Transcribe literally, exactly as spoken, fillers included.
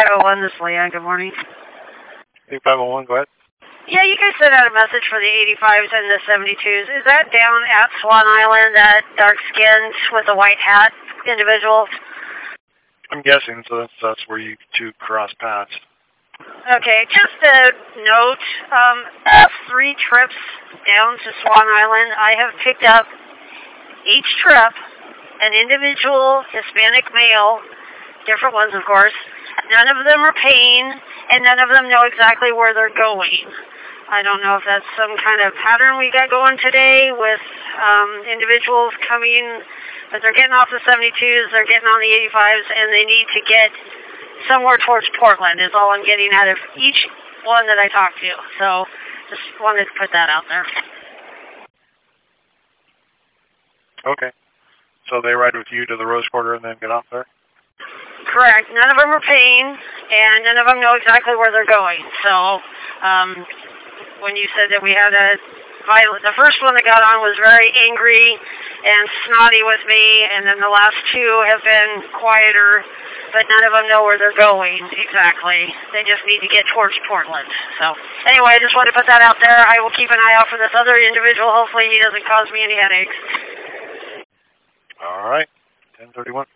five oh one, this is Leanne. Good morning. Hey, five oh one, go ahead. Yeah, you guys sent out a message for the eighty-fives and the seventy-twos. Is that down at Swan Island, that dark-skinned with the white hat individual? I'm guessing, so that's, that's where you two cross paths. Okay, just a note, um, three trips down to Swan Island. I have picked up each trip an individual Hispanic male, different ones of course. None of them are paying, and none of them know exactly where they're going. I don't know if that's some kind of pattern we got going today with um, individuals coming, but they're getting off the seventy-twos, they're getting on the eighty-fives, and they need to get somewhere towards Portland is all I'm getting out of each one that I talk to. So just wanted to put that out there. Okay. So they ride with you to the Rose Quarter and then get off there? Correct. None of them are paying, and none of them know exactly where they're going. So um, when you said that we had a violent, the first one that got on was very angry and snotty with me, and then the last two have been quieter, but none of them know where they're going exactly. They just need to get towards Portland. So anyway, I just wanted to put that out there. I will keep an eye out for this other individual. Hopefully he doesn't cause me any headaches. All right. ten thirty-one.